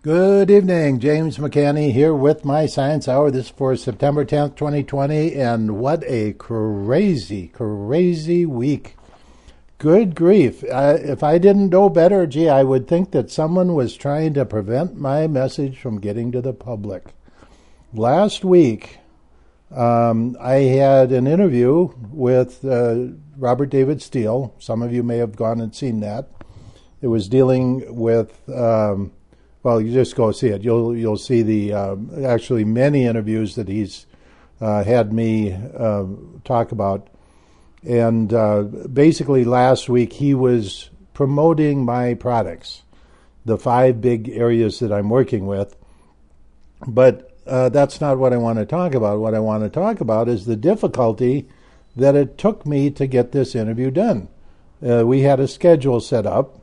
Good evening, James McCanney here with my Science Hour. This is for September 10th, 2020, and what a crazy, crazy week. Good grief. If I didn't know better, I would think that someone was trying to prevent my message from getting to the public. Last week, I had an interview with Robert David Steele. Some of you may have gone and seen that. It was dealing with... well, you just go see it. You'll see the actually many interviews that he's had me talk about. And basically last week he was promoting my products, the 5 big areas that I'm working with. But that's not what I want to talk about. What I want to talk about is the difficulty that it took me to get this interview done. We had a schedule set up.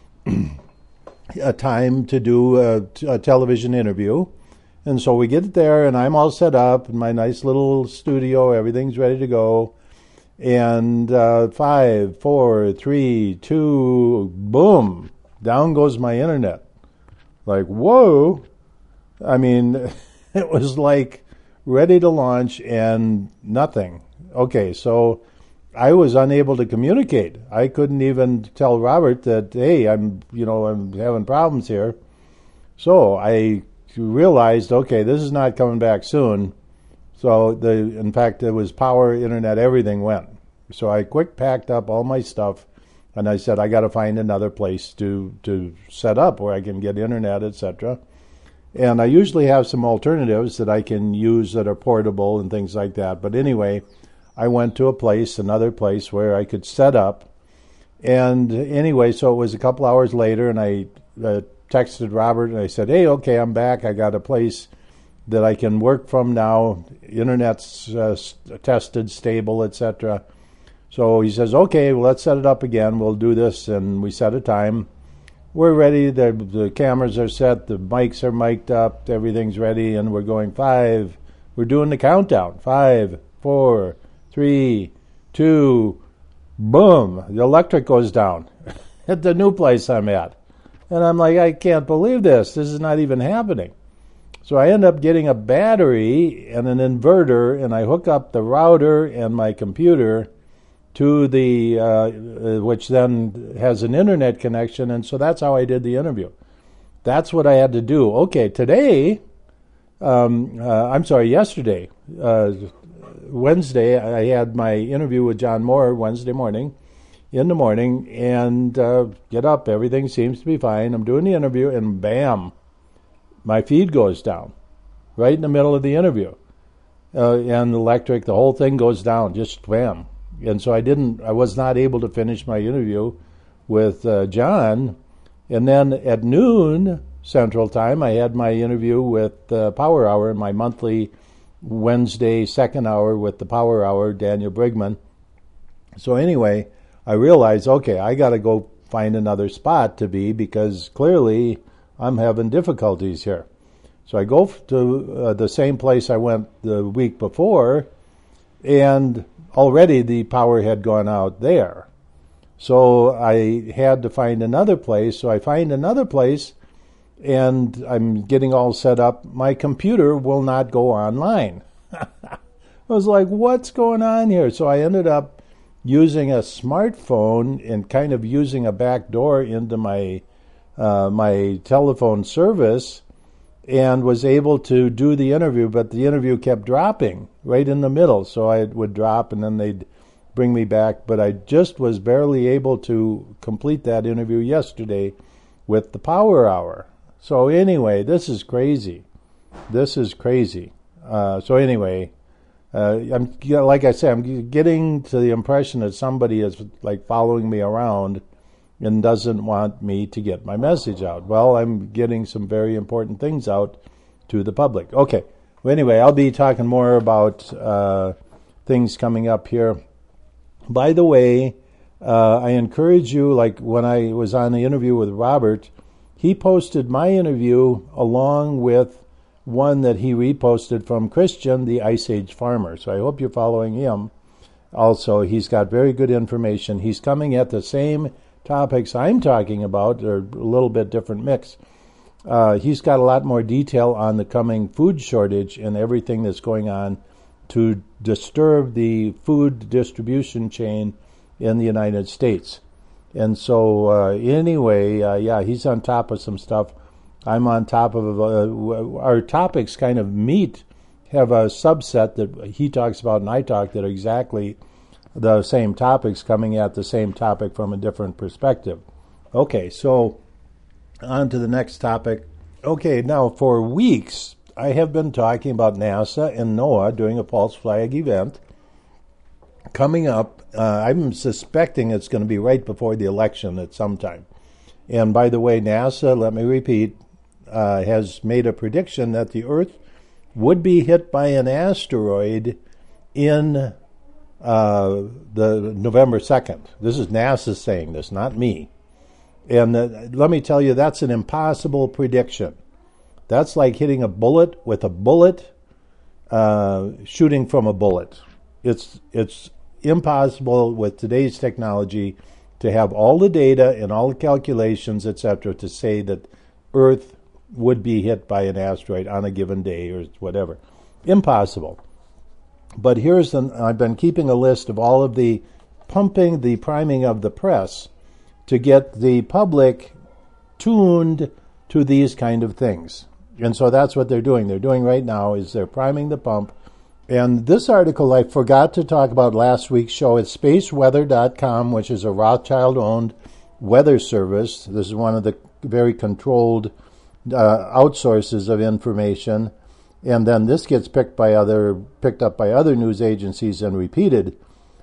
A time to do a television interview. And so we get there, and I'm all set up in my nice little studio. Everything's ready to go. And 5, 4, 3, 2, boom, down goes my internet. Like, whoa. I mean, it was like ready to launch and nothing. Okay, so I was unable to communicate. I couldn't even tell Robert that, hey, I'm having problems here. So I realized, okay, this is not coming back soon. So in fact, it was power, internet, everything went. So I quick packed up all my stuff, and I said, I got to find another place to set up where I can get internet, etc. And I usually have some alternatives that I can use that are portable and things like that. But anyway, I went to another place where I could set up. And anyway, so it was a couple hours later, and I texted Robert, and I said, hey, okay, I'm back. I got a place that I can work from now. Internet's tested, stable, etc. So he says, okay, well, let's set it up again. We'll do this. And we set a time. We're ready. The cameras are set. The mics are mic'd up. Everything's ready. And we're going 5. We're doing the countdown. 5, 4, 3, 2, boom, the electric goes down at the new place I'm at. And I'm like, I can't believe this. This is not even happening. So I end up getting a battery and an inverter, and I hook up the router and my computer to the, which then has an internet connection, and so that's how I did the interview. That's what I had to do. Okay, yesterday, Wednesday, I had my interview with John Moore Wednesday morning, in the morning, and get up. Everything seems to be fine. I'm doing the interview, and bam, my feed goes down right in the middle of the interview. And electric, the whole thing goes down, just bam. And so I was not able to finish my interview with John. And then at noon Central Time, I had my interview with Power Hour, my monthly Wednesday second hour with the Power Hour, Daniel Brigman. So anyway, I realized, okay, I got to go find another spot to be because clearly I'm having difficulties here. So I go to the same place I went the week before, and already the power had gone out there. So I had to find another place. So I find another place, and I'm getting all set up. My computer will not go online. I was like, what's going on here? So I ended up using a smartphone and kind of using a back door into my my telephone service, and was able to do the interview, but the interview kept dropping right in the middle. So I would drop, and then they'd bring me back. But I just was barely able to complete that interview yesterday with the Power Hour. So anyway, this is crazy. This is crazy. So anyway, I'm like I say, I'm getting to the impression that somebody is like following me around and doesn't want me to get my message out. Well, I'm getting some very important things out to the public. Okay. Well, anyway, I'll be talking more about things coming up here. By the way, I encourage you, like when I was on the interview with Robert, he posted my interview along with one that he reposted from Christian, the Ice Age Farmer. So I hope you're following him. Also, he's got very good information. He's coming at the same topics I'm talking about, or a little bit different mix. He's got a lot more detail on the coming food shortage and everything that's going on to disturb the food distribution chain in the United States. And so anyway, he's on top of some stuff. I'm on top of our topics kind of have a subset that he talks about and I talk that are exactly the same topics coming at the same topic from a different perspective. Okay, so on to the next topic. Okay, now for weeks I have been talking about NASA and NOAA doing a false flag event coming up. I'm suspecting it's going to be right before the election at some time. And by the way, NASA, let me repeat, has made a prediction that the Earth would be hit by an asteroid in the November 2nd. This is NASA saying this, not me. And let me tell you, that's an impossible prediction. That's like hitting a bullet with a bullet, shooting from a bullet. It's impossible with today's technology to have all the data and all the calculations, etc., to say that Earth would be hit by an asteroid on a given day or whatever. Impossible. But I've been keeping a list of all of the priming of the press to get the public tuned to these kind of things. And so that's what they're doing. They're doing right now is they're priming the pump. And this article I forgot to talk about last week's show. It's spaceweather.com, which is a Rothschild-owned weather service. This is one of the very controlled outsources of information. And then this gets picked up by other news agencies and repeated.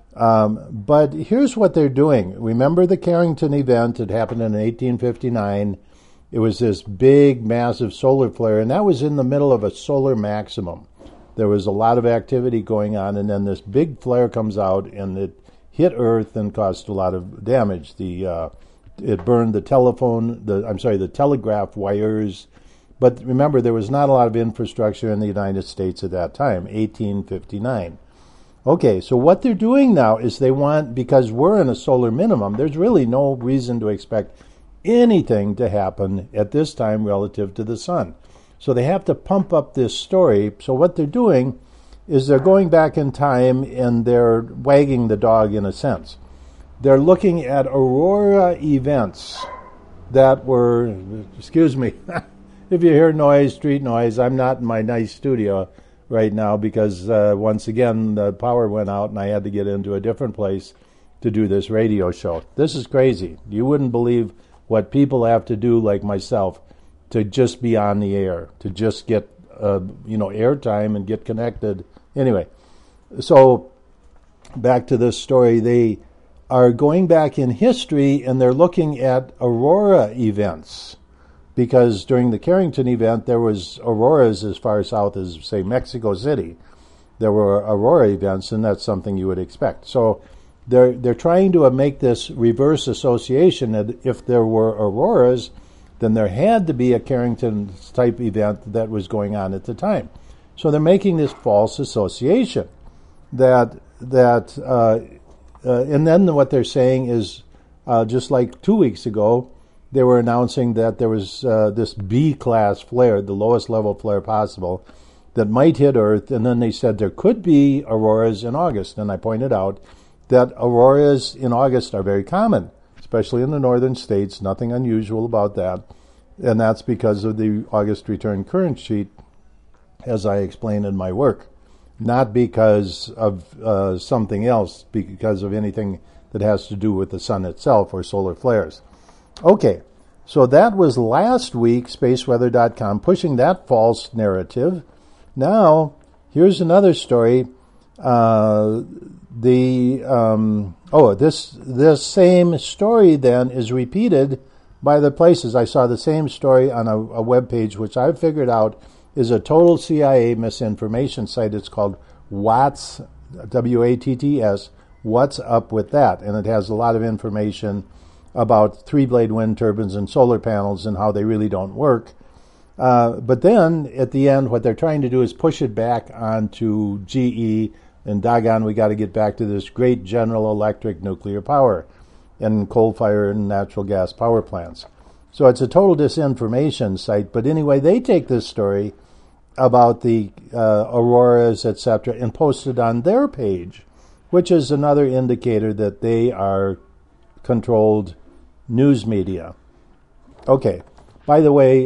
But here's what they're doing. Remember the Carrington event? It happened in 1859. It was this big, massive solar flare, and that was in the middle of a solar maximum. There was a lot of activity going on, and then this big flare comes out, and it hit Earth and caused a lot of damage. It burned the telegraph wires. But remember, there was not a lot of infrastructure in the United States at that time, 1859. Okay, so what they're doing now is because we're in a solar minimum, there's really no reason to expect anything to happen at this time relative to the sun. So they have to pump up this story. So what they're doing is they're going back in time and they're wagging the dog in a sense. They're looking at aurora events that were, excuse me, if you hear noise, street noise, I'm not in my nice studio right now because once again the power went out and I had to get into a different place to do this radio show. This is crazy. You wouldn't believe what people have to do, like myself, to just be on the air, to just get airtime and get connected. Anyway, so back to this story. They are going back in history and they're looking at aurora events. Because during the Carrington event, there was auroras as far south as, say, Mexico City. There were aurora events, and that's something you would expect. So they're trying to make this reverse association that if there were auroras, then there had to be a Carrington-type event that was going on at the time. So they're making this false association. And then what they're saying is, just like 2 weeks ago, they were announcing that there was this B-class flare, the lowest level flare possible, that might hit Earth, and then they said there could be auroras in August. And I pointed out that auroras in August are very common, especially in the northern states, nothing unusual about that. And that's because of the August return current sheet, as I explain in my work, not because of something else, because of anything that has to do with the sun itself or solar flares. Okay, so that was last week, spaceweather.com, pushing that false narrative. Now, here's another story. This same story then is repeated by the places. I saw the same story on a web page, which I've figured out is a total CIA misinformation site. It's called Watts, W-A-T-T-S, What's Up With That? And it has a lot of information about three-blade wind turbines and solar panels and how they really don't work. But then, at the end, what they're trying to do is push it back onto GE, and doggone, we got to get back to this great General Electric nuclear power and coal-fired and natural gas power plants. So it's a total disinformation site. But anyway, they take this story about the auroras, etc., and post it on their page, which is another indicator that they are controlled news media. Okay. By the way,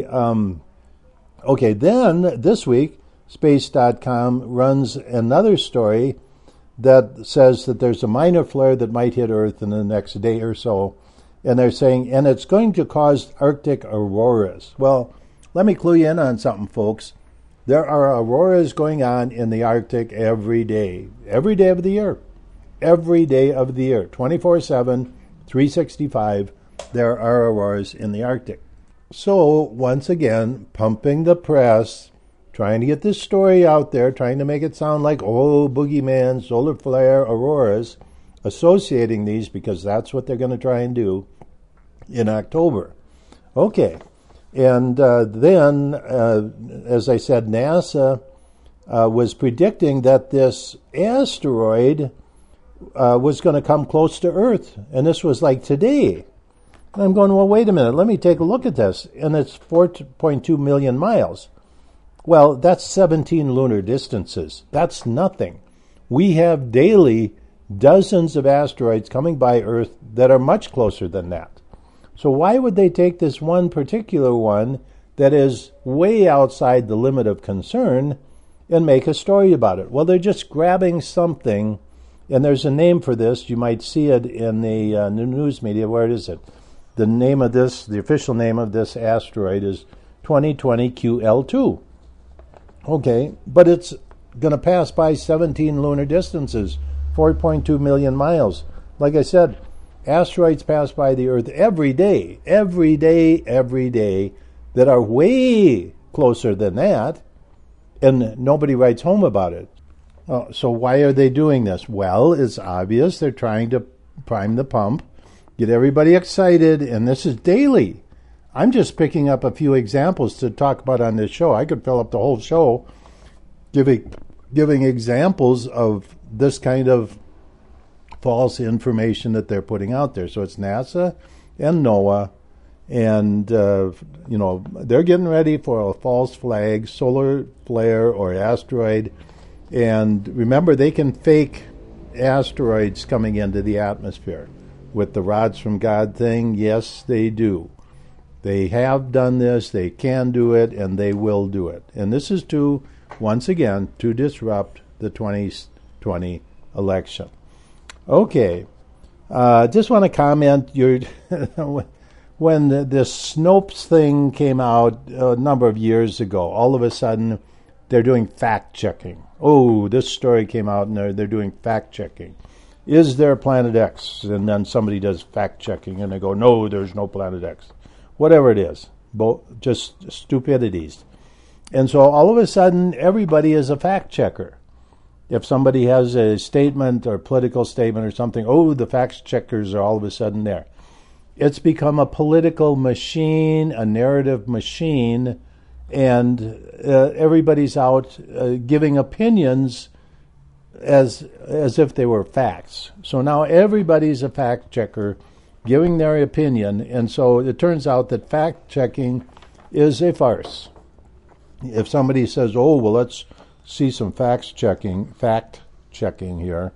then this week, Space.com runs another story that says that there's a minor flare that might hit Earth in the next day or so. And they're saying, and it's going to cause Arctic auroras. Well, let me clue you in on something, folks. There are auroras going on in the Arctic every day of the year. Every day of the year, 24/7, 365, there are auroras in the Arctic. So, once again, pumping the press, trying to get this story out there, trying to make it sound like, oh, boogeyman, solar flare, auroras, associating these because that's what they're going to try and do in October. Okay. And then, as I said, NASA was predicting that this asteroid was going to come close to Earth. And this was like today. And I'm going, well, wait a minute. Let me take a look at this. And it's 4.2 million miles. Well, that's 17 lunar distances. That's nothing. We have daily dozens of asteroids coming by Earth that are much closer than that. So why would they take this one particular one that is way outside the limit of concern and make a story about it? Well, they're just grabbing something, and there's a name for this. You might see it in the news media. Where is it? The name of this, the official name of this asteroid is 2020 QL2. Okay, but it's going to pass by 17 lunar distances, 4.2 million miles. Like I said, asteroids pass by the Earth every day, that are way closer than that, and nobody writes home about it. So why are they doing this? Well, it's obvious. They're trying to prime the pump, get everybody excited, and this is daily. I'm just picking up a few examples to talk about on this show. I could fill up the whole show giving examples of this kind of false information that they're putting out there. So it's NASA and NOAA, and they're getting ready for a false flag, solar flare, or asteroid. And remember, they can fake asteroids coming into the atmosphere with the rods from God thing. Yes, they do. They have done this, they can do it, and they will do it. And this is once again, to disrupt the 2020 election. Okay, just want to comment, when this Snopes thing came out a number of years ago, all of a sudden they're doing fact-checking. Oh, this story came out and they're doing fact-checking. Is there Planet X? And then somebody does fact-checking and they go, no, there's no Planet X. Whatever it is, just stupidities. And so all of a sudden, everybody is a fact-checker. If somebody has a statement or political statement or something, oh, the fact-checkers are all of a sudden there. It's become a political machine, a narrative machine, and everybody's out giving opinions as if they were facts. So now everybody's a fact-checker giving their opinion, and so it turns out that fact-checking is a farce. If somebody says, oh, well, let's see some fact-checking here,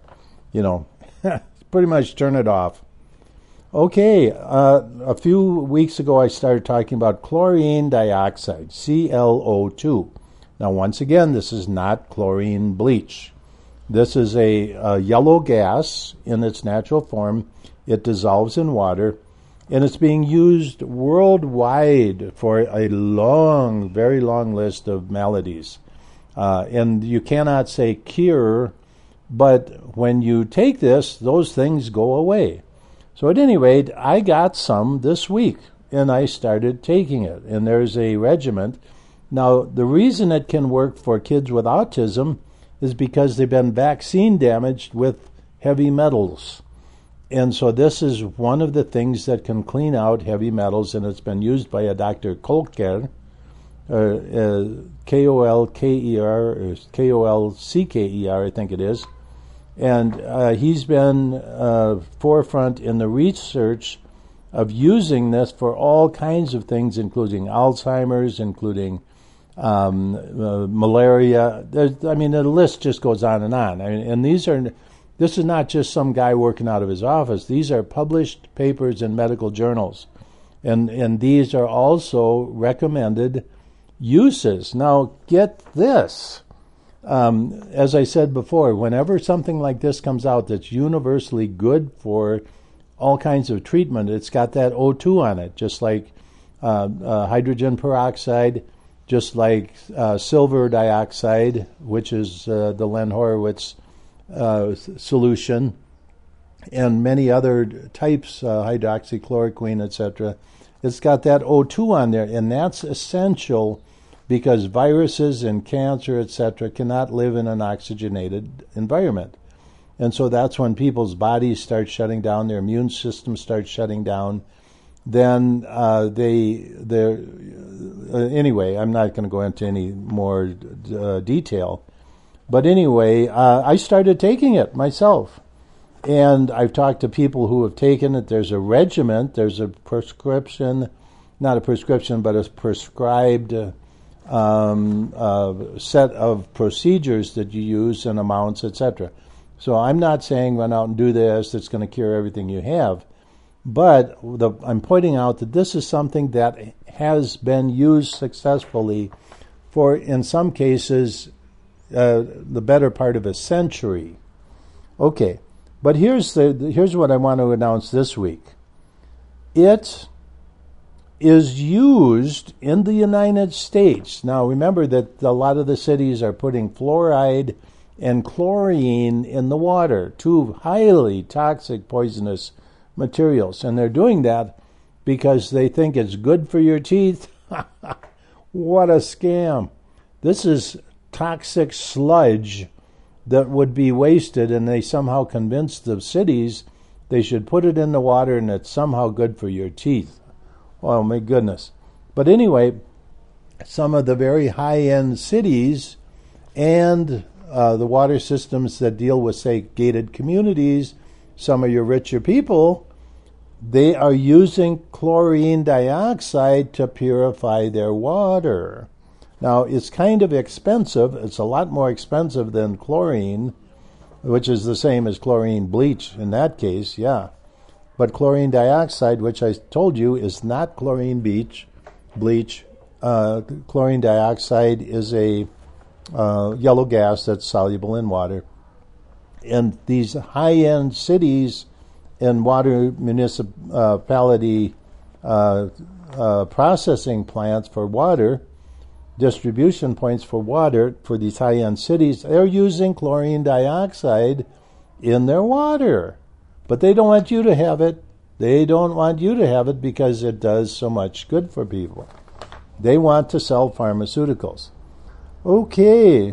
pretty much turn it off. Okay, a few weeks ago I started talking about chlorine dioxide, ClO2. Now, once again, this is not chlorine bleach. This is a yellow gas in its natural form. It dissolves in water, and it's being used worldwide for a long, very long list of maladies. And you cannot say cure, but when you take this, those things go away. So at any rate, I got some this week, and I started taking it. And there's a regimen. Now, the reason it can work for kids with autism is because they've been vaccine damaged with heavy metals. And so this is one of the things that can clean out heavy metals, and it's been used by a Dr. Kolker, Kolker, or Kolcker, I think it is. And he's been forefront in the research of using this for all kinds of things, including Alzheimer's, including malaria. The list just goes on and on. And this is not just some guy working out of his office. These are published papers in medical journals. And these are also recommended uses. Now, get this. As I said before, whenever something like this comes out that's universally good for all kinds of treatment, it's got that O2 on it, just like hydrogen peroxide, just like silver dioxide, which is the Len Horowitz solution, and many other types, hydroxychloroquine, etc. It's got that O2 on there, and that's essential because viruses and cancer, etc., cannot live in an oxygenated environment. And so that's when people's bodies start shutting down, their immune system starts shutting down. Then anyway, I'm not going to go into any more detail. But anyway, I started taking it myself. And I've talked to people who have taken it. There's a regimen, there's a prescription, not a prescription, but a prescribed set of procedures that you use and amounts, etc. So I'm not saying run out and do this, that's going to cure everything you have. But I'm pointing out that this is something that has been used successfully for, in some cases, the better part of a century. Okay, but here's what I want to announce this week. It is used in the United States. Now, remember that a lot of the cities are putting fluoride and chlorine in the water, two highly toxic, poisonous materials. And they're doing that because they think it's good for your teeth. What a scam. This is toxic sludge that would be wasted, and they somehow convinced the cities they should put it in the water and it's somehow good for your teeth. Oh, my goodness. But anyway, some of the very high-end cities and the water systems that deal with, say, gated communities, some of your richer people, they are using chlorine dioxide to purify their water. Now, it's kind of expensive. It's a lot more expensive than chlorine, which is the same as chlorine bleach in that case, yeah. But chlorine dioxide, which I told you is not chlorine bleach. Chlorine dioxide is a yellow gas that's soluble in water. And these high-end cities and water municipality processing plants for water, distribution points for water for these high-end cities, they're using chlorine dioxide in their water. But they don't want you to have it. They don't want you to have it because it does so much good for people. They want to sell pharmaceuticals. Okay.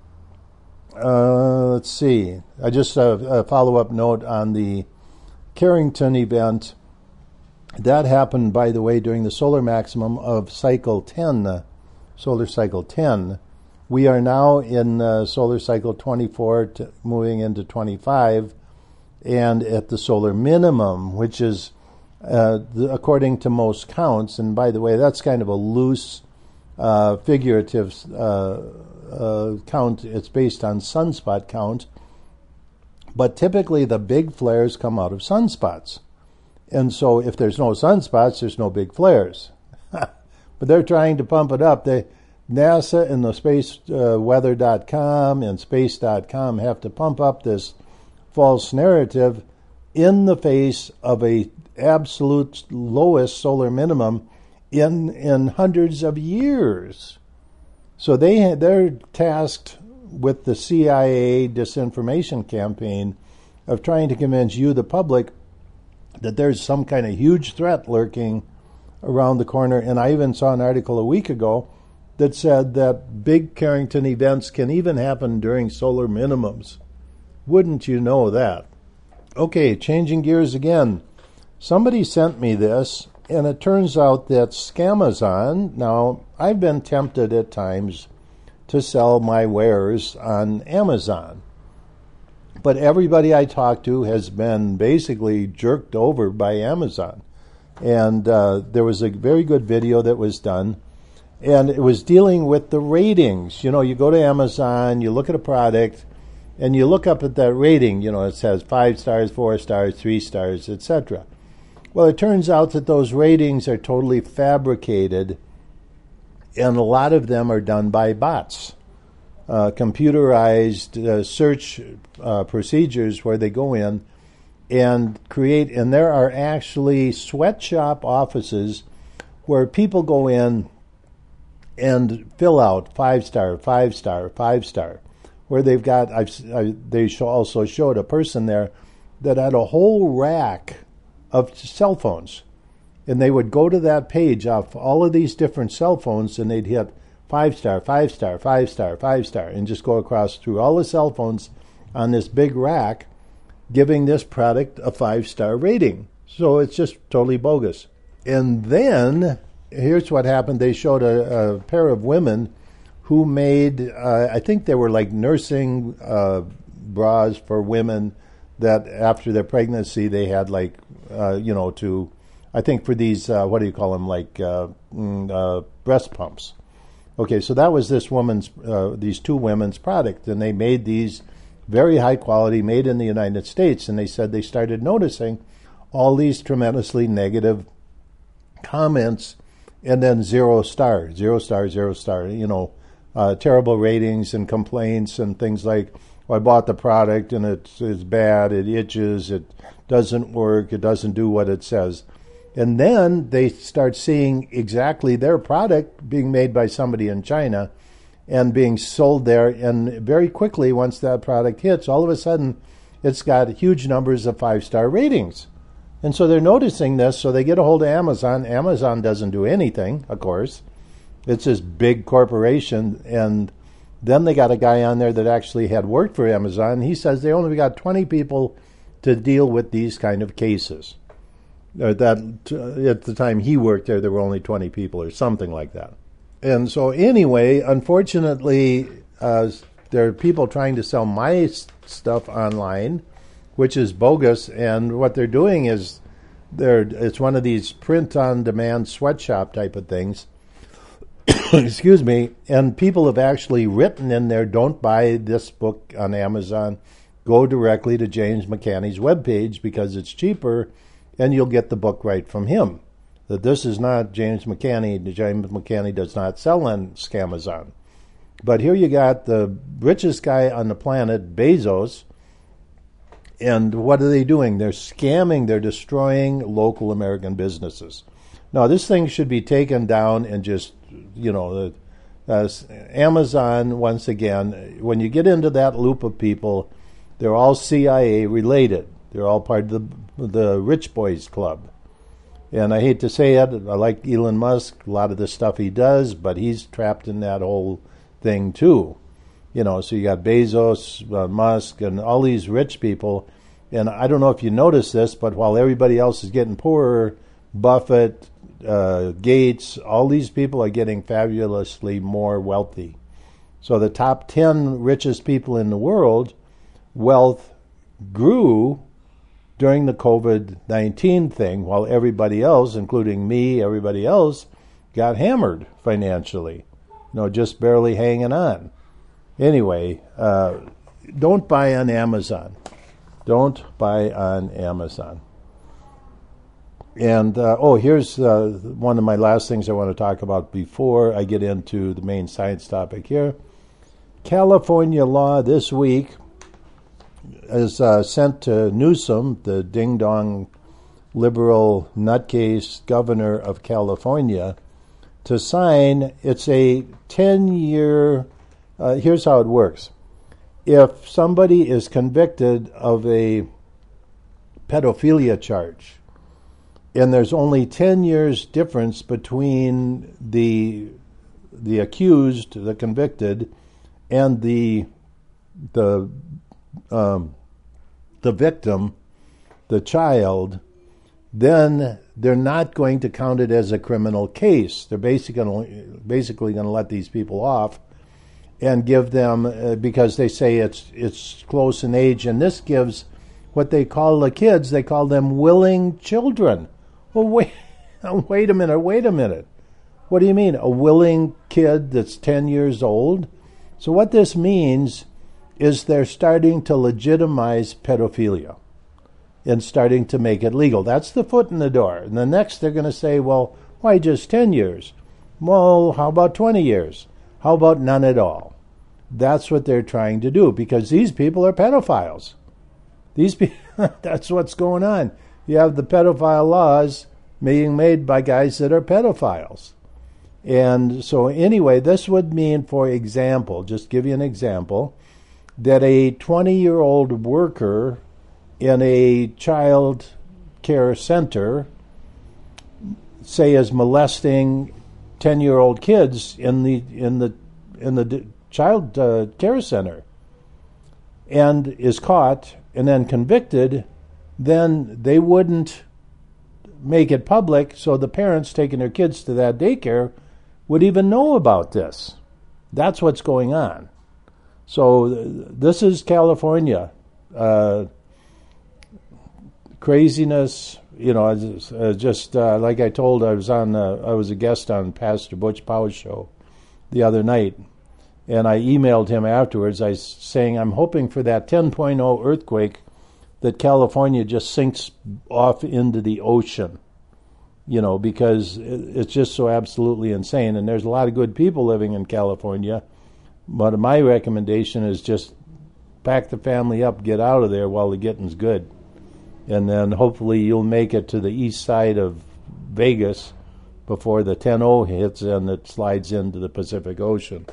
Let's see. I just a follow-up note on the Carrington event. That happened, by the way, during the solar maximum of cycle 10, solar cycle 10. We are now in solar cycle 24, moving into 25, and at the solar minimum, which is, according to most counts, and by the way, that's kind of a loose figurative count. It's based on sunspot count, but typically the big flares come out of sunspots. And so if there's no sunspots, there's no big flares. But they're trying to pump it up. NASA and the spaceweather.com and space.com have to pump up this false narrative in the face of a absolute lowest solar minimum in hundreds of years. So they're tasked with the CIA disinformation campaign of trying to convince you, the public, that there's some kind of huge threat lurking around the corner. And I even saw an article a week ago that said that big Carrington events can even happen during solar minimums. Wouldn't you know that? Okay, changing gears again. Somebody sent me this, and it turns out that Scamazon, now I've been tempted at times to sell my wares on Amazon. But everybody I talk to has been basically jerked over by Amazon. And there was a very good video that was done, and it was dealing with the ratings. You go to Amazon, you look at a product, and you look up at that rating. It says 5 stars, 4 stars, 3 stars, etc. Well, it turns out that those ratings are totally fabricated, and a lot of them are done by bots. Computerized search procedures where they go in and create, and there are actually sweatshop offices where people go in and fill out 5 star, 5 star, 5 star, where they've got, they also showed a person there that had a whole rack of cell phones, and they would go to that page off all of these different cell phones, and they'd hit 5 star, 5 star, 5 star, 5 star, and just go across through all the cell phones on this big rack, giving this product a 5-star rating. So it's just totally bogus. And then here's what happened. They showed a pair of women who made, I think they were like nursing bras for women that after their pregnancy they had like, I think for these, what do you call them, like breast pumps. Okay, so that was these two women's product, and they made these very high quality, made in the United States, and they said they started noticing all these tremendously negative comments, and then 0 star, 0 star, 0 star, terrible ratings and complaints and things like, I bought the product and it's bad, it itches, it doesn't work, it doesn't do what it says. And then they start seeing exactly their product being made by somebody in China and being sold there. And very quickly, once that product hits, all of a sudden, it's got huge numbers of 5-star ratings. And so they're noticing this, so they get a hold of Amazon. Amazon doesn't do anything, of course. It's this big corporation. And then they got a guy on there that actually had worked for Amazon. He says they only got 20 people to deal with these kind of cases. At the time he worked there were only 20 people or something like that. And so anyway, unfortunately, there are people trying to sell my stuff online, which is bogus. And what they're doing is it's one of these print-on-demand sweatshop type of things. Excuse me. And people have actually written in there, don't buy this book on Amazon. Go directly to James McCanney's webpage because it's cheaper, and you'll get the book right from him. That this is not James McCanney. James McCanney does not sell on Scamazon. But here you got the richest guy on the planet, Bezos, and what are they doing? They're scamming. They're destroying local American businesses. Now, this thing should be taken down and just, Amazon, once again, when you get into that loop of people, they're all CIA related. They're all part of the Rich Boys Club. And I hate to say it, I like Elon Musk, a lot of the stuff he does, but he's trapped in that whole thing too. So you got Bezos, Musk, and all these rich people. And I don't know if you notice this, but while everybody else is getting poorer, Buffett, Gates, all these people are getting fabulously more wealthy. So the top 10 richest people in the world, wealth grew during the COVID-19 thing, while everybody else, including me, everybody else, got hammered financially. Just barely hanging on. Anyway, don't buy on Amazon. Don't buy on Amazon. And, here's one of my last things I want to talk about before I get into the main science topic here. California law this week is sent to Newsom, the ding-dong liberal nutcase governor of California, to sign. It's a 10-year, here's how it works. If somebody is convicted of a pedophilia charge, and there's only 10 years difference between the accused, the convicted, and the victim, the child, then they're not going to count it as a criminal case. They're basically going to let these people off and give them, because they say it's close in age, and this gives what they call the kids, they call them willing children. Well, Wait a minute. What do you mean? A willing kid that's 10 years old? So what this means is they're starting to legitimize pedophilia and starting to make it legal. That's the foot in the door. And the next they're going to say, well, why just 10 years? Well, how about 20 years? How about none at all? That's what they're trying to do because these people are pedophiles. That's what's going on. You have the pedophile laws being made by guys that are pedophiles. And so anyway, this would mean, for example, just give you an example, that a 20-year-old worker in a child care center, say, is molesting 10-year-old kids in the child care center and is caught and then convicted, then they wouldn't make it public, so the parents taking their kids to that daycare would even know about this. That's what's going on. So this is California. Craziness, just like I told, I was a guest on Pastor Butch Powell's show the other night, and I emailed him afterwards. I was saying I'm hoping for that 10.0 earthquake that California just sinks off into the ocean, because it's just so absolutely insane. And there's a lot of good people living in California, but my recommendation is just pack the family up, get out of there while the getting's good. And then hopefully you'll make it to the east side of Vegas before the 10.0 hits and it slides into the Pacific Ocean.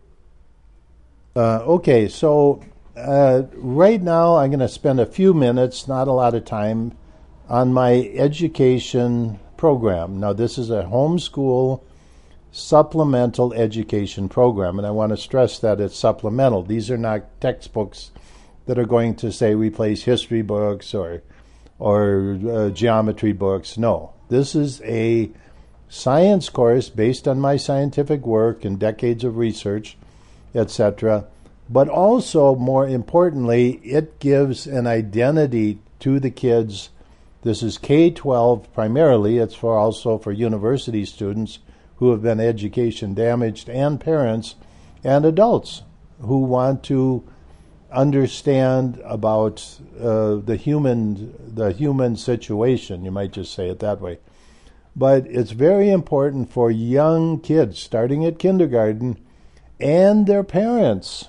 Okay, so right now I'm going to spend a few minutes, not a lot of time, on my education program. Now, this is a homeschool supplemental education program, and I want to stress that it's supplemental. These are not textbooks that are going to, say, replace history books or geometry books. No, this is a science course based on my scientific work and decades of research, etc. But also, more importantly, it gives an identity to the kids. This is K-12 primarily. It's also for university students who have been education damaged, and parents and adults who want to understand about the human situation. You might just say it that way. But it's very important for young kids starting at kindergarten and their parents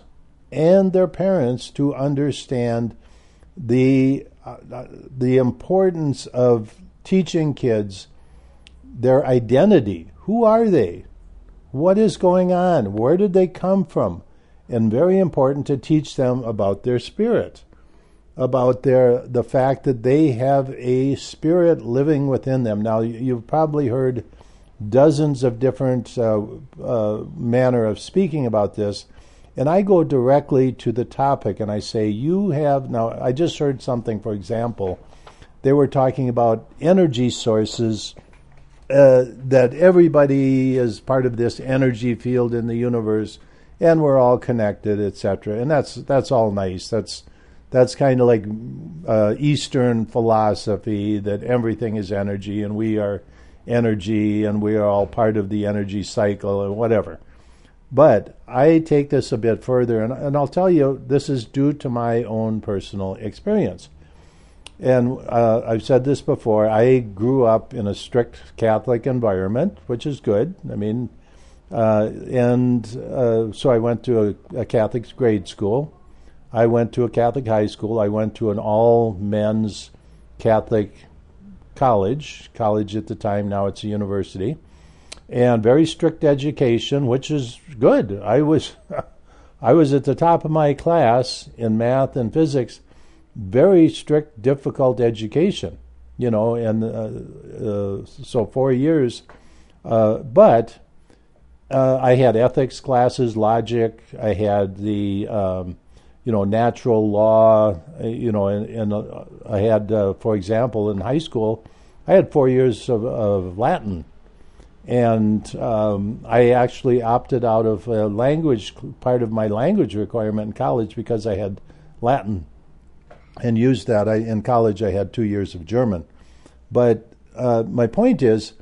to understand the importance of teaching kids their identity. Who are they? What is going on? Where did they come from? And very important to teach them about their spirit, about the fact that they have a spirit living within them. Now, you've probably heard dozens of different manner of speaking about this, and I go directly to the topic, and I say, now, I just heard something, for example, they were talking about energy sources, that everybody is part of this energy field in the universe, and we're all connected, etc. And that's all nice. That's kind of like Eastern philosophy, that everything is energy, and we are energy, and we are all part of the energy cycle, and whatever. But I take this a bit further, and I'll tell you, this is due to my own personal experience. And I've said this before, I grew up in a strict Catholic environment, which is good. I mean, so I went to a Catholic grade school. I went to a Catholic high school. I went to an all-men's Catholic college at the time, now it's a university. And very strict education, which is good. I was at the top of my class in math and physics. Very strict, difficult education, and so 4 years. But I had ethics classes, logic. I had the, natural law, and I had, for example, in high school, I had 4 years of Latin. And I actually opted out of part of my language requirement in college because I had Latin and used that. In college I had 2 years of German. But my point is,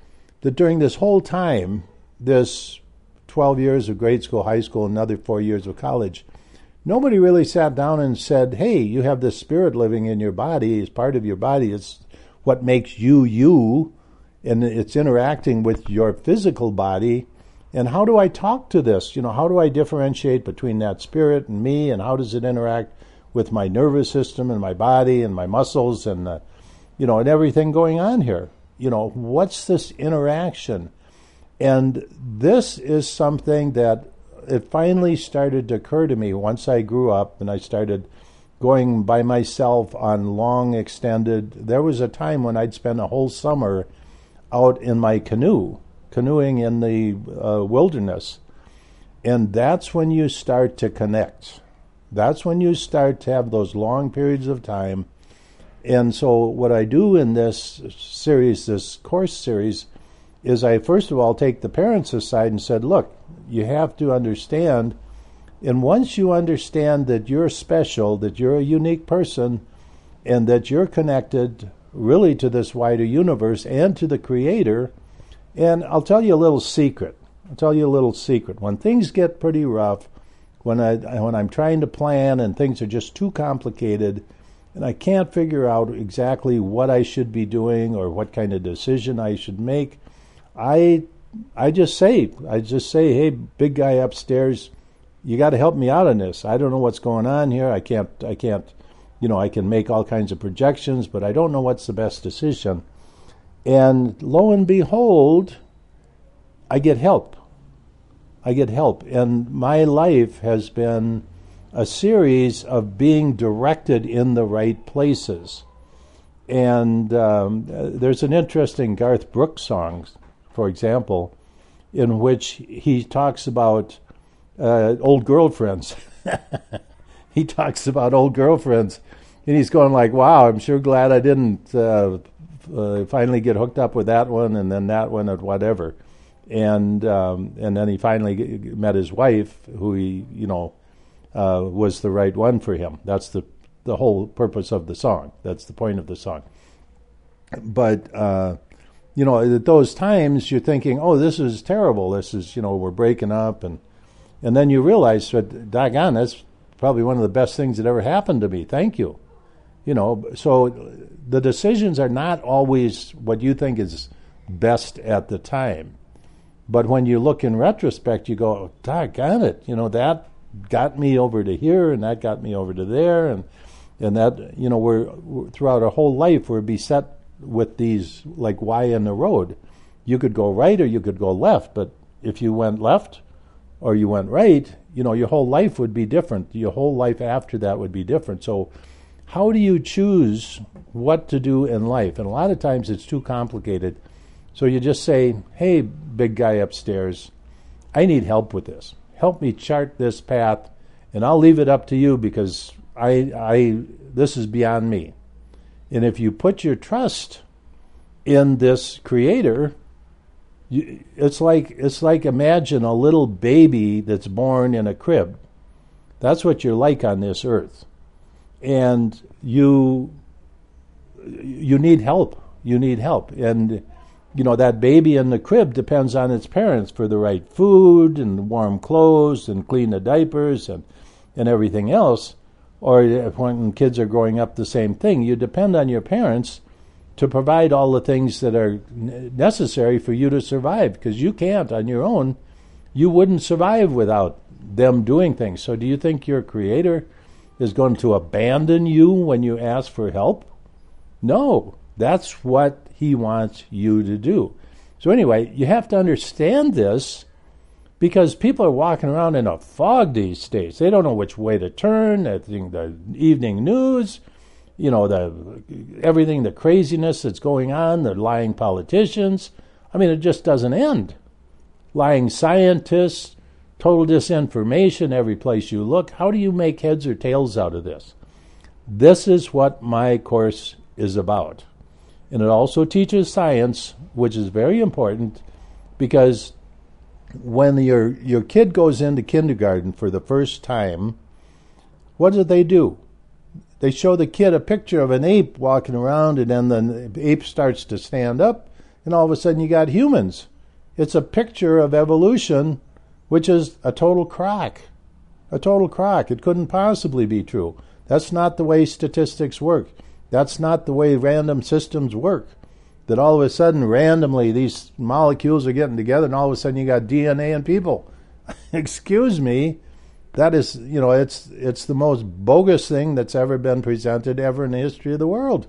that during this whole time, this 12 years of grade school, high school, another 4 years of college, nobody really sat down and said, hey, you have this spirit living in your body, it's part of your body, it's what makes you you, and it's interacting with your physical body. And how do I talk to this? How do I differentiate between that spirit and me, and how does it interact with my nervous system and my body and my muscles and, and everything going on here? What's this interaction? And this is something that it finally started to occur to me once I grew up and I started going by myself on long extended. There was a time when I'd spend a whole summer out in my canoeing in the wilderness. And that's when you start to connect. That's when you start to have those long periods of time. And so what I do in this series, this course series, is I first of all take the parents aside and said, look, you have to understand, and once you understand that you're special, that you're a unique person, and that you're connected really to this wider universe and to the Creator. And I'll tell you a little secret. When things get pretty rough, when I'm trying to plan and things are just too complicated, and I can't figure out exactly what I should be doing or what kind of decision I should make, I just say, hey, big guy upstairs, you got to help me out on this. I don't know what's going on here. I can't, I can make all kinds of projections, but I don't know what's the best decision. And lo and behold, I get help. And my life has been a series of being directed in the right places. And there's an interesting Garth Brooks song, for example, in which he talks about old girlfriends. He talks about old girlfriends, and he's going like, wow, I'm sure glad I didn't finally get hooked up with that one and then that one or whatever. And then he finally met his wife, who he, was the right one for him. That's the whole purpose of the song. That's the point of the song. But, at those times you're thinking, oh, this is terrible. This is, we're breaking up. And then you realize, doggone, that's probably one of the best things that ever happened to me. Thank you. So the decisions are not always what you think is best at the time. But when you look in retrospect, you go, oh, doggone it, that got me over to here and that got me over to there. And that, we're throughout our whole life, we're beset with these, like, Y in the road. You could go right or you could go left, but if you went left or you went right, your whole life would be different. Your whole life after that would be different. So how do you choose what to do in life? And a lot of times it's too complicated. So you just say, hey, big guy upstairs, I need help with this. Help me chart this path, and I'll leave it up to you because this is beyond me. And if you put your trust in this Creator, it's like imagine a little baby that's born in a crib. That's what you're like on this earth. And you need help. You need help. And that baby in the crib depends on its parents for the right food and warm clothes and clean the diapers and everything else. Or when kids are growing up, the same thing. You depend on your parents to provide all the things that are necessary for you to survive, because you can't on your own. You wouldn't survive without them doing things. So do you think your Creator is going to abandon you when you ask for help? No, that's what He wants you to do. So anyway, you have to understand this, because people are walking around in a fog these days. They don't know which way to turn. The evening news, everything, the craziness that's going on, the lying politicians. I mean, it just doesn't end. Lying scientists, total disinformation every place you look. How do you make heads or tails out of this? This is what my course is about. And it also teaches science, which is very important, because when your kid goes into kindergarten for the first time, what do? They show the kid a picture of an ape walking around, and then the ape starts to stand up, and all of a sudden you got humans. It's a picture of evolution, which is a total crock. A total crock. It couldn't possibly be true. That's not the way statistics work. That's not the way random systems work. That all of a sudden, randomly, these molecules are getting together, and all of a sudden you got DNA in people. Excuse me. That is, it's the most bogus thing that's ever been presented ever in the history of the world.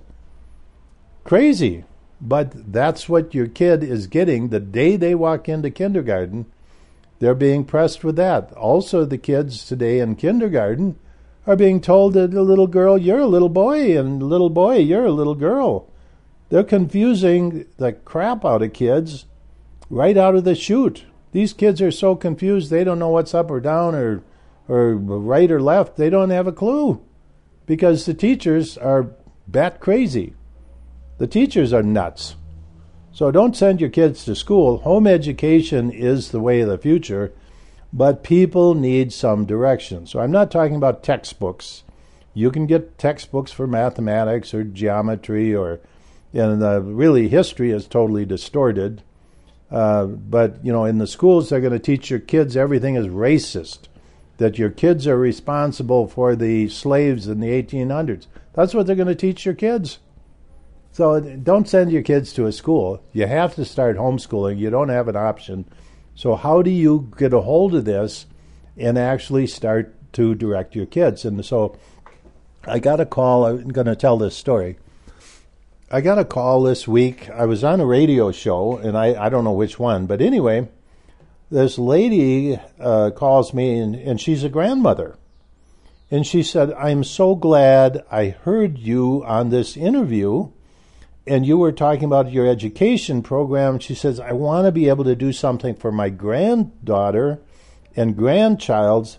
Crazy. But that's what your kid is getting the day they walk into kindergarten. They're being pressed with that. Also, the kids today in kindergarten are being told that a little girl, you're a little boy, and a little boy, you're a little girl. They're confusing the crap out of kids right out of the chute. These kids are so confused, they don't know what's up or down or right or left. They don't have a clue because the teachers are bat crazy. The teachers are nuts. So don't send your kids to school. Home education is the way of the future, but people need some direction. So I'm not talking about textbooks. You can get textbooks for mathematics or geometry and really history is totally distorted. But, in the schools, they're going to teach your kids everything is racist, that your kids are responsible for the slaves in the 1800s. That's what they're going to teach your kids. So don't send your kids to a school. You have to start homeschooling. You don't have an option. So how do you get a hold of this and actually start to direct your kids? And so I got a call. I'm going to tell this story. I got a call this week. I was on a radio show, and I don't know which one. But anyway, this lady calls me, and she's a grandmother. And she said, I'm so glad I heard you on this interview, and you were talking about your education program. She says, I want to be able to do something for my granddaughter and grandchildren,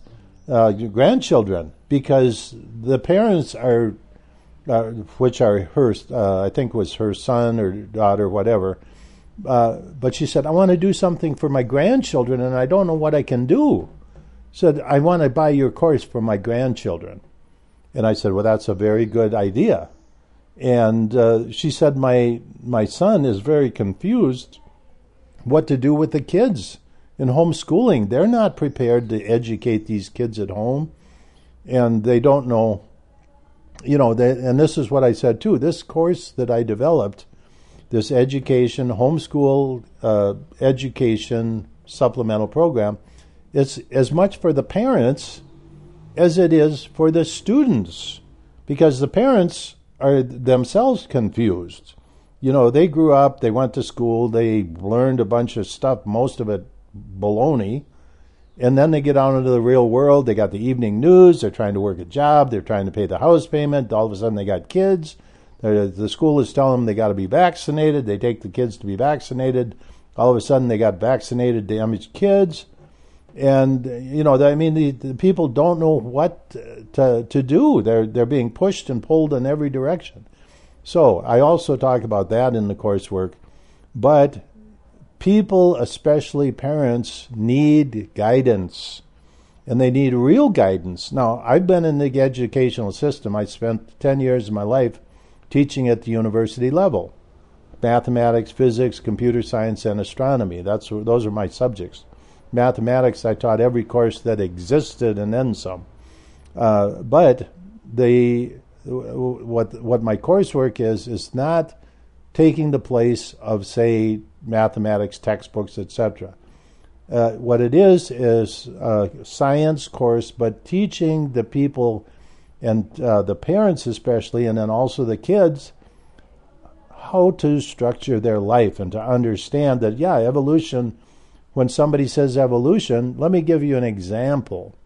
because the parents are, which are her, I think was her son or daughter, whatever. But she said, I want to do something for my grandchildren, and I don't know what I can do. Said, I want to buy your course for my grandchildren. And I said, well, that's a very good idea. And she said, my son is very confused what to do with the kids in homeschooling. They're not prepared to educate these kids at home, and they don't know, and this is what I said too, this course that I developed, this education, homeschool education supplemental program, it's as much for the parents as it is for the students, because the parents are themselves confused. They grew up, they went to school, they learned a bunch of stuff, most of it baloney, and then they get out into the real world. They got the evening news, they're trying to work a job, they're trying to pay the house payment, all of a sudden they got kids. The school is telling them they got to be vaccinated, they take the kids to be vaccinated, all of a sudden they got vaccinated damaged kids. And, the people don't know what to do. They're being pushed and pulled in every direction. So I also talk about that in the coursework. But people, especially parents, need guidance. And they need real guidance. Now, I've been in the educational system. I spent 10 years of my life teaching at the university level. Mathematics, physics, computer science, and astronomy. Those are my subjects. Mathematics, I taught every course that existed and then some. But what my coursework is not taking the place of, say, mathematics textbooks, etc. What it is a science course, but teaching the people and the parents especially, and then also the kids, how to structure their life and to understand that, evolution. When somebody says evolution, let me give you an example.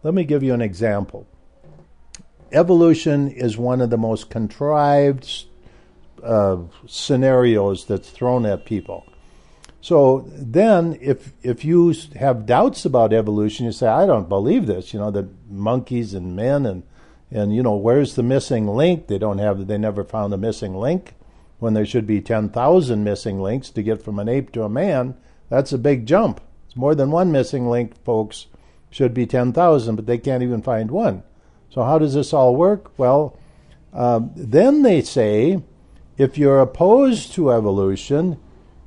Evolution is one of the most contrived scenarios that's thrown at people. So then if you have doubts about evolution, you say, I don't believe this, that monkeys and men and where's the missing link? They never found a missing link when there should be 10,000 missing links to get from an ape to a man. That's a big jump. It's more than one missing link, folks. Should be 10,000, but they can't even find one. So how does this all work? Well, then they say, if you're opposed to evolution,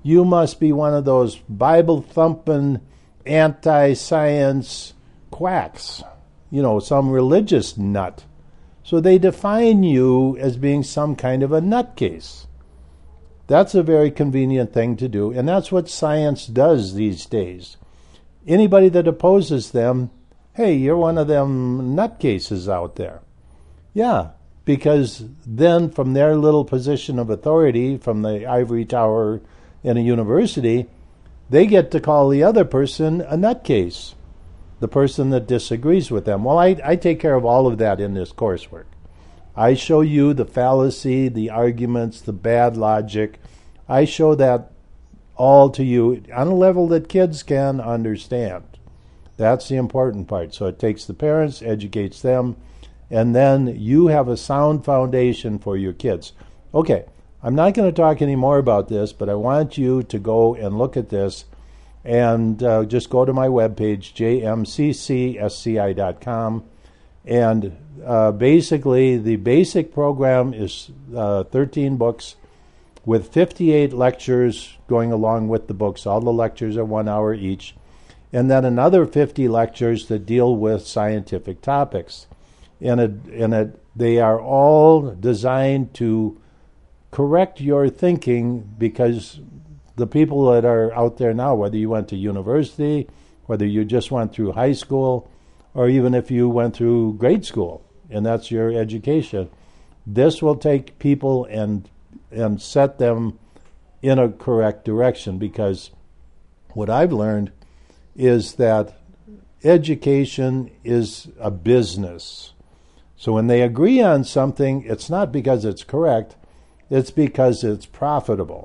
you must be one of those Bible-thumping, anti-science quacks, some religious nut. So they define you as being some kind of a nutcase. That's a very convenient thing to do, and that's what science does these days. Anybody that opposes them, hey, you're one of them nutcases out there. Yeah, because then from their little position of authority, from the ivory tower in a university, they get to call the other person a nutcase, the person that disagrees with them. Well, I take care of all of that in this coursework. I show you the fallacy, the arguments, the bad logic. I show that all to you on a level that kids can understand. That's the important part. So it takes the parents, educates them, and then you have a sound foundation for your kids. Okay, I'm not going to talk any more about this, but I want you to go and look at this and just go to my webpage, jmccsci.com. And basically, the basic program is 13 books with 58 lectures going along with the books. All the lectures are 1 hour each. And then another 50 lectures that deal with scientific topics. And they are all designed to correct your thinking, because the people that are out there now, whether you went to university, whether you just went through high school, or even if you went through grade school, and that's your education, this will take people and set them in a correct direction. Because what I've learned is that education is a business. So when they agree on something, it's not because it's correct, it's because it's profitable.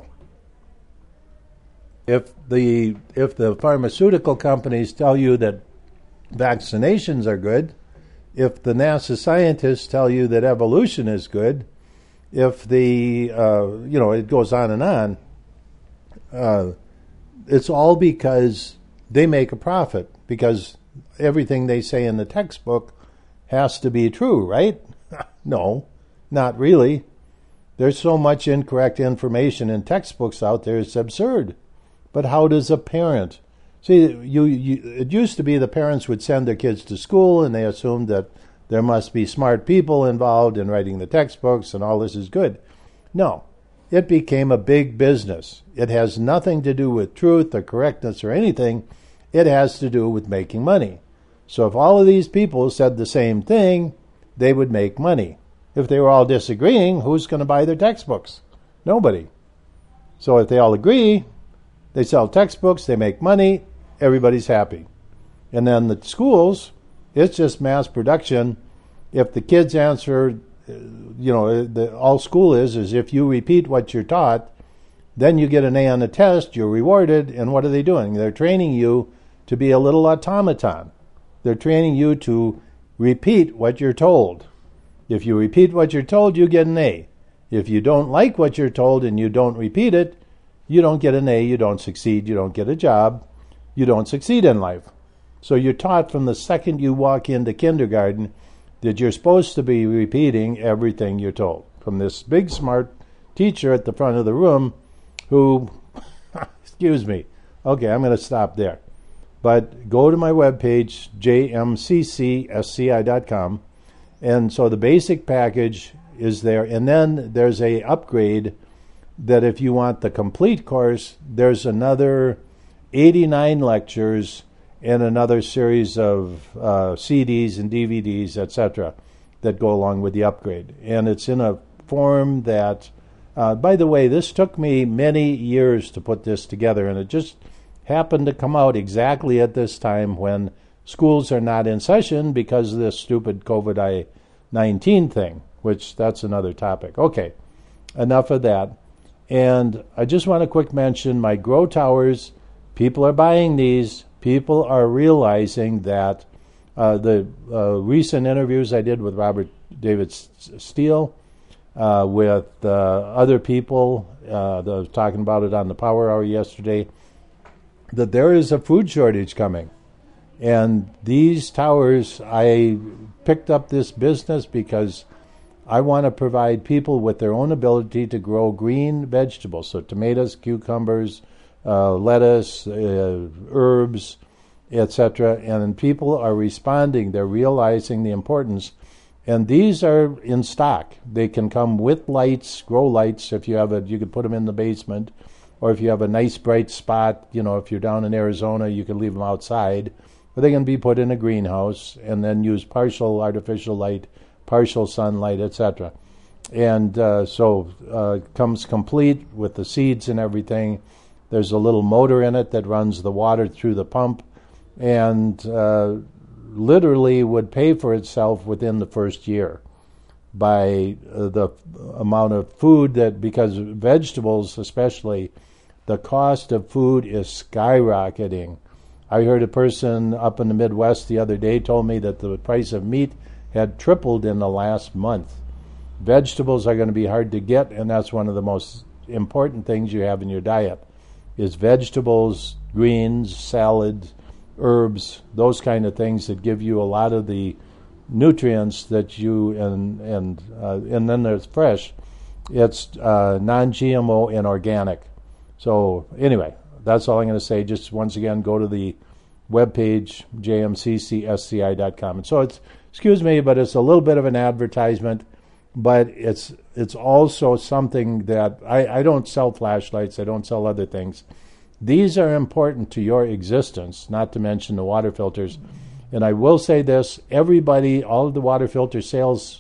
If the pharmaceutical companies tell you that vaccinations are good, if the NASA scientists tell you that evolution is good, if the it goes on and on, it's all because they make a profit, because everything they say in the textbook has to be true, right? No, not really. There's so much incorrect information in textbooks out there, it's absurd. But how does a parent... See, it used to be the parents would send their kids to school and they assumed that there must be smart people involved in writing the textbooks and all this is good. No, it became a big business. It has nothing to do with truth or correctness or anything. It has to do with making money. So if all of these people said the same thing, they would make money. If they were all disagreeing, who's going to buy their textbooks? Nobody. So if they all agree, they sell textbooks, they make money, everybody's happy. And then the schools, it's just mass production. If the kids answer, all school is if you repeat what you're taught, then you get an A on the test, you're rewarded, and what are they doing? They're training you to be a little automaton. They're training you to repeat what you're told. If you repeat what you're told, you get an A. If you don't like what you're told and you don't repeat it, you don't get an A, you don't succeed, you don't get a job, you don't succeed in life. So you're taught from the second you walk into kindergarten that you're supposed to be repeating everything you're told. From this big smart teacher at the front of the room who, excuse me, okay, I'm going to stop there. But go to my webpage, jmccsci.com, and so the basic package is there, and then there's a upgrade that if you want the complete course, there's another 89 lectures and another series of CDs and DVDs, etc., that go along with the upgrade. And it's in a form that, by the way, this took me many years to put this together, and it just happened to come out exactly at this time when schools are not in session because of this stupid COVID-19 thing, which that's another topic. Okay, enough of that. And I just want to quick mention my Grow Towers. People are buying these. People are realizing that the recent interviews I did with Robert David Steele, with other people, that was talking about it on the Power Hour yesterday, that there is a food shortage coming. And these towers, I picked up this business because I want to provide people with their own ability to grow green vegetables, so tomatoes, cucumbers, lettuce, herbs, etc. And people are responding. They're realizing the importance. And these are in stock. They can come with lights, grow lights. If you have you could put them in the basement. Or if you have a nice bright spot, if you're down in Arizona, you can leave them outside. But they can be put in a greenhouse and then use partial artificial light, partial sunlight, etc. And so it comes complete with the seeds and everything. There's a little motor in it that runs the water through the pump and literally would pay for itself within the first year by the amount of food because vegetables especially, the cost of food is skyrocketing. I heard a person up in the Midwest the other day told me that the price of meat had tripled in the last month. Vegetables are going to be hard to get, and that's one of the most important things you have in your diet is vegetables, greens, salad, herbs, those kind of things that give you a lot of the nutrients that you and then there's fresh. It's non-GMO and organic. So anyway, that's all I'm going to say. Just once again, go to the webpage, jmccsci.com. And so excuse me, but it's a little bit of an advertisement, but it's also something that I don't sell flashlights. I don't sell other things. These are important to your existence, not to mention the water filters. And I will say this, everybody, all of the water filter sales,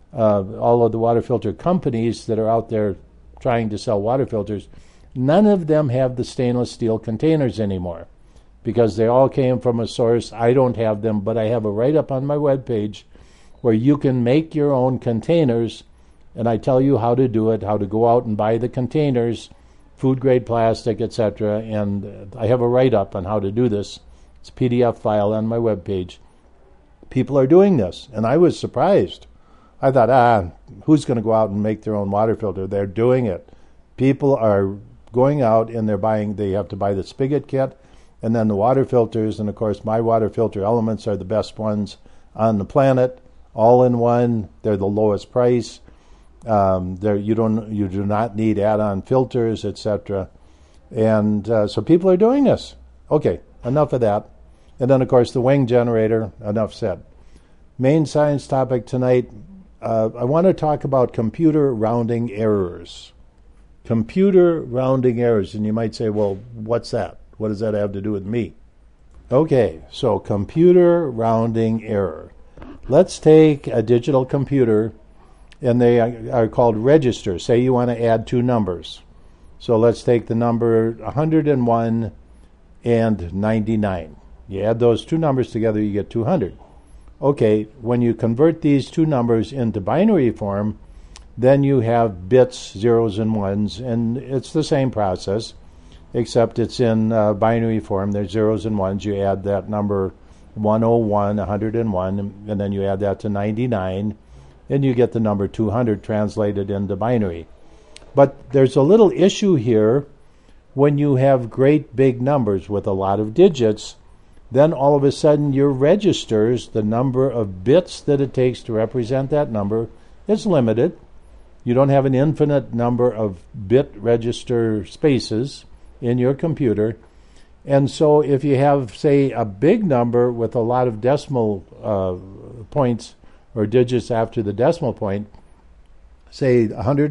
all of the water filter companies that are out there trying to sell water filters, none of them have the stainless steel containers anymore because they all came from a source. I don't have them, but I have a write-up on my webpage where you can make your own containers, and I tell you how to do it, how to go out and buy the containers, food-grade plastic, etc. And I have a write-up on how to do this. It's a PDF file on my webpage. People are doing this, and I was surprised. I thought, who's going to go out and make their own water filter? They're doing it. People are going out and they have to buy the spigot kit and then the water filters. And of course, my water filter elements are the best ones on the planet, all in one. They're the lowest price. You do not need add-on filters, etc. And so people are doing this. Okay, enough of that. And then, of course, the wing generator, enough said. Main science topic tonight, I want to talk about computer rounding errors. Computer rounding errors. And you might say, well, what's that? What does that have to do with me? Okay, so computer rounding error. Let's take a digital computer, and they are called registers. Say you want to add two numbers. So let's take the number 101 and 99. You add those two numbers together, you get 200. Okay, when you convert these two numbers into binary form, then you have bits, zeros and ones, and it's the same process, except it's in binary form. There's zeros and ones. You add that number 101, 101, and then you add that to 99, and you get the number 200 translated into binary. But there's a little issue here. When you have great big numbers with a lot of digits, then all of a sudden your registers, the number of bits that it takes to represent that number, is limited. You don't have an infinite number of bit register spaces in your computer. And so if you have, say, a big number with a lot of decimal points or digits after the decimal point, say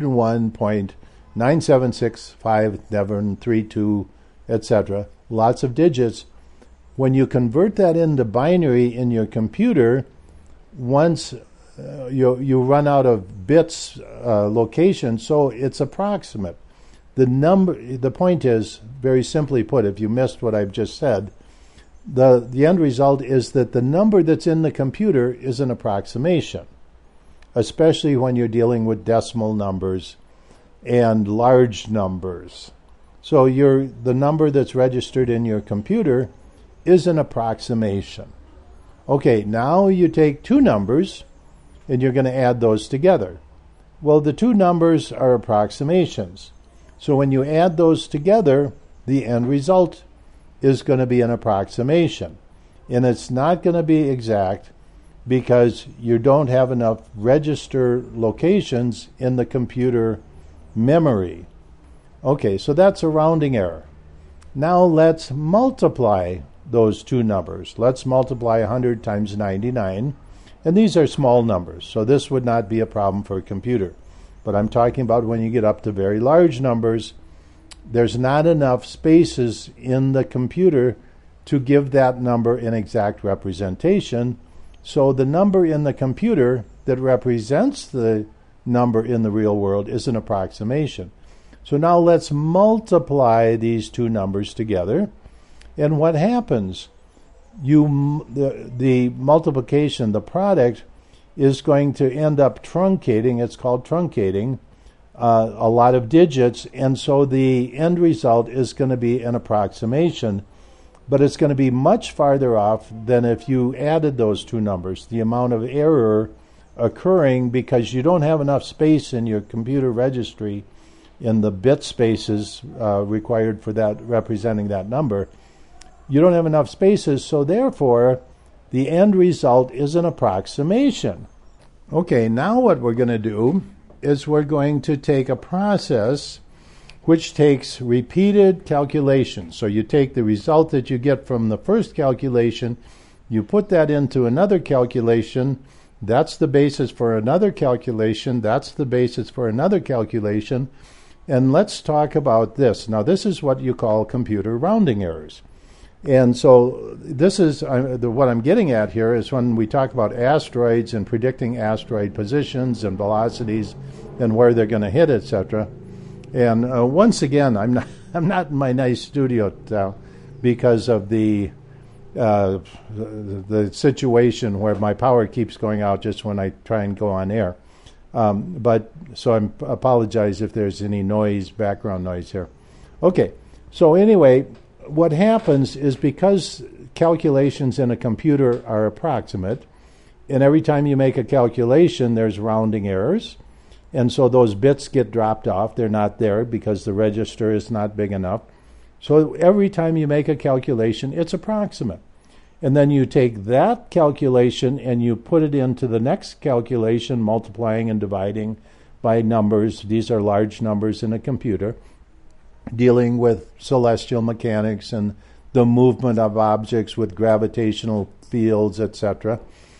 101.9765732, etc., lots of digits, when you convert that into binary in your computer, once you run out of bits location, so it's approximate. The point is, very simply put, if you missed what I've just said, the end result is that the number that's in the computer is an approximation, especially when you're dealing with decimal numbers and large numbers. So the number that's registered in your computer is an approximation. Okay, now you take two numbers and you're going to add those together. Well, the two numbers are approximations. So when you add those together, the end result is going to be an approximation. And it's not going to be exact. because you don't have enough register locations in the computer memory. Okay, so that's a rounding error. Now let's multiply those two numbers. Let's multiply 100 times 99. And these are small numbers, so this would not be a problem for a computer. But I'm talking about when you get up to very large numbers, there's not enough spaces in the computer to give that number an exact representation. So the number in the computer that represents the number in the real world is an approximation. So now let's multiply these two numbers together. And what happens? The multiplication, the product, is going to end up truncating. It's called truncating a lot of digits, and so the end result is going to be an approximation, but it's going to be much farther off than if you added those two numbers. The amount of error occurring because you don't have enough space in your computer registry in the bit spaces required for that, representing that number. You don't have enough spaces, so therefore the end result is an approximation. Okay, now what we're going to do is we're going to take a process which takes repeated calculations. So you take the result that you get from the first calculation, you put that into another calculation, that's the basis for another calculation, that's the basis for another calculation, and let's talk about this. Now this is what you call computer rounding errors. And so this is what I'm getting at here is when we talk about asteroids and predicting asteroid positions and velocities and where they're going to hit, etc. And once again, I'm not in my nice studio now because of the situation where my power keeps going out just when I try and go on air. But so I apologize if there's any noise, background noise here. Okay, so anyway, what happens is because calculations in a computer are approximate, and every time you make a calculation, there's rounding errors, and so those bits get dropped off. They're not there because the register is not big enough. So every time you make a calculation, it's approximate. And then you take that calculation and you put it into the next calculation, multiplying and dividing by numbers. These are large numbers in a computer, dealing with celestial mechanics and the movement of objects with gravitational fields, etc.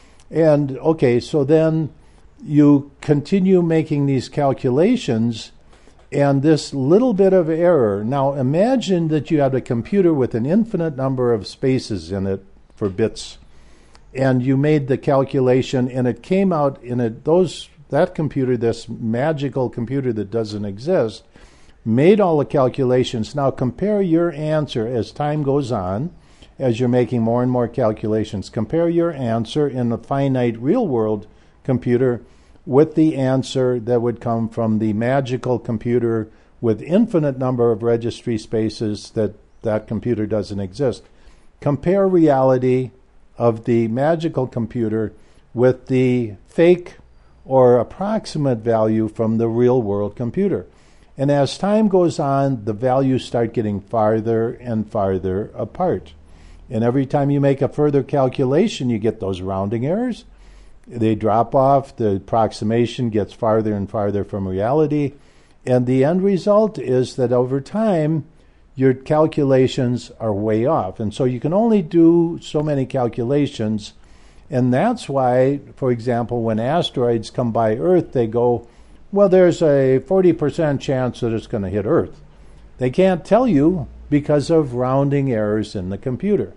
And okay, so then you continue making these calculations, and this little bit of error. Now imagine that you had a computer with an infinite number of spaces in it for bits, and you made the calculation, and it came out in that computer, this magical computer that doesn't exist, made all the calculations. Now compare your answer as time goes on, as you're making more and more calculations. Compare your answer in a finite real-world computer with the answer that would come from the magical computer with infinite number of registry spaces that computer doesn't exist. Compare reality of the magical computer with the fake or approximate value from the real-world computer. And as time goes on, the values start getting farther and farther apart. And every time you make a further calculation, you get those rounding errors. They drop off. The approximation gets farther and farther from reality. And the end result is that over time, your calculations are way off. And so you can only do so many calculations. And that's why, for example, when asteroids come by Earth, they go, well, there's a 40% chance that it's going to hit Earth. They can't tell you because of rounding errors in the computer.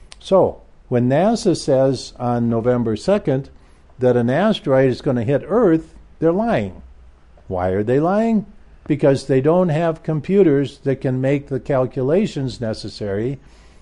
So when NASA says on November 2nd that an asteroid is going to hit Earth, they're lying. Why are they lying? Because they don't have computers that can make the calculations necessary.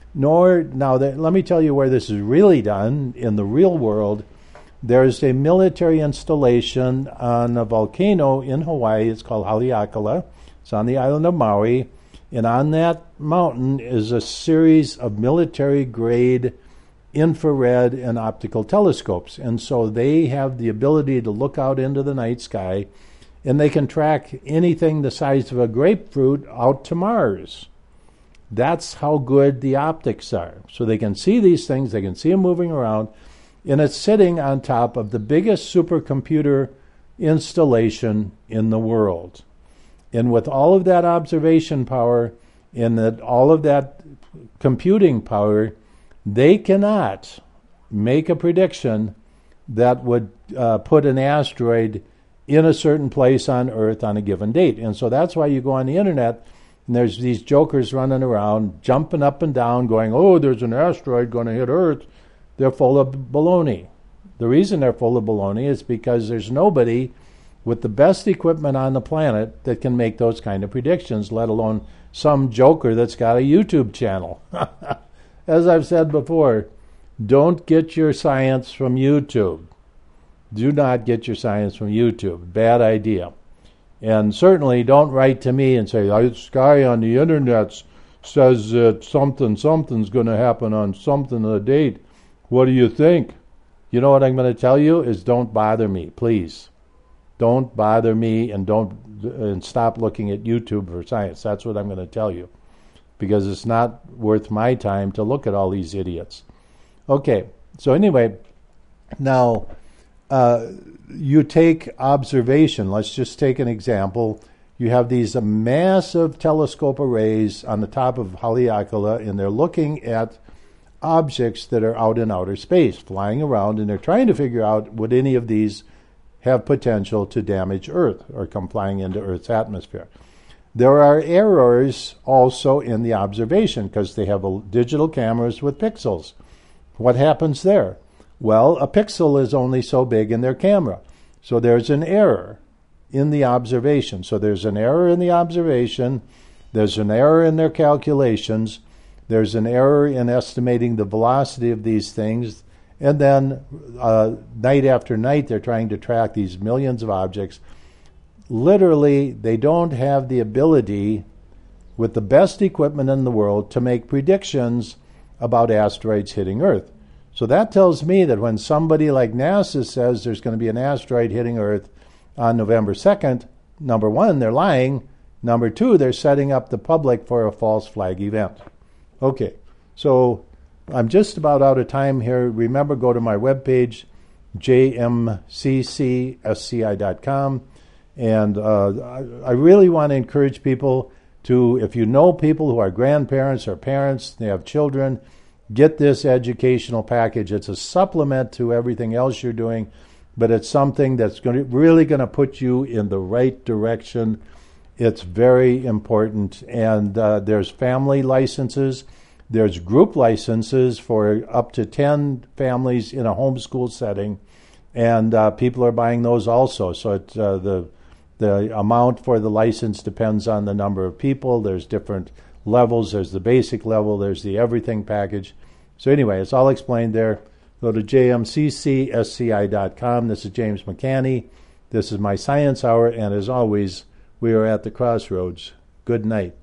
Let me tell you where this is really done in the real world. There's a military installation on a volcano in Hawaii. It's called Haleakala. It's on the island of Maui. And on that mountain is a series of military-grade infrared and optical telescopes. And so they have the ability to look out into the night sky, and they can track anything the size of a grapefruit out to Mars. That's how good the optics are. So they can see these things. They can see them moving around. and it's sitting on top of the biggest supercomputer installation in the world. And with all of that observation power and all of that computing power, they cannot make a prediction that would put an asteroid in a certain place on Earth on a given date. And so that's why you go on the internet and there's these jokers running around, jumping up and down, going, oh, there's an asteroid going to hit Earth. They're full of baloney. The reason they're full of baloney is because there's nobody with the best equipment on the planet that can make those kind of predictions, let alone some joker that's got a YouTube channel. As I've said before, don't get your science from YouTube. Do not get your science from YouTube. Bad idea. And certainly don't write to me and say, this guy on the internet says that something's going to happen on something on a date. What do you think? You know what I'm going to tell you is don't bother me, please. Don't bother me and stop looking at YouTube for science. That's what I'm going to tell you. Because it's not worth my time to look at all these idiots. Okay, so anyway, now you take observation. Let's just take an example. You have these massive telescope arrays on the top of Haleakala, and they're looking at objects that are out in outer space, flying around, and they're trying to figure out would any of these have potential to damage Earth or come flying into Earth's atmosphere. There are errors also in the observation because they have digital cameras with pixels. What happens there? Well, a pixel is only so big in their camera. So there's an error in the observation. So there's an error in the observation. There's an error in their calculations. There's an error in estimating the velocity of these things. And then night after night, they're trying to track these millions of objects. Literally, they don't have the ability, with the best equipment in the world, to make predictions about asteroids hitting Earth. So that tells me that when somebody like NASA says there's going to be an asteroid hitting Earth on November 2nd, number one, they're lying. Number two, they're setting up the public for a false flag event. Okay, so I'm just about out of time here. Remember, go to my webpage, jmccsci.com. And I really want to encourage people to, if you know people who are grandparents or parents, they have children, get this educational package. It's a supplement to everything else you're doing, but it's something that's really going to put you in the right direction. It's very important. And there's family licenses. There's group licenses for up to 10 families in a homeschool setting. And people are buying those also. So it's, the amount for the license depends on the number of people. There's different levels. There's the basic level. There's the everything package. So anyway, it's all explained there. Go to jmccsci.com. This is James McCanney. This is my Science Hour. And as always, we are at the crossroads. Good night.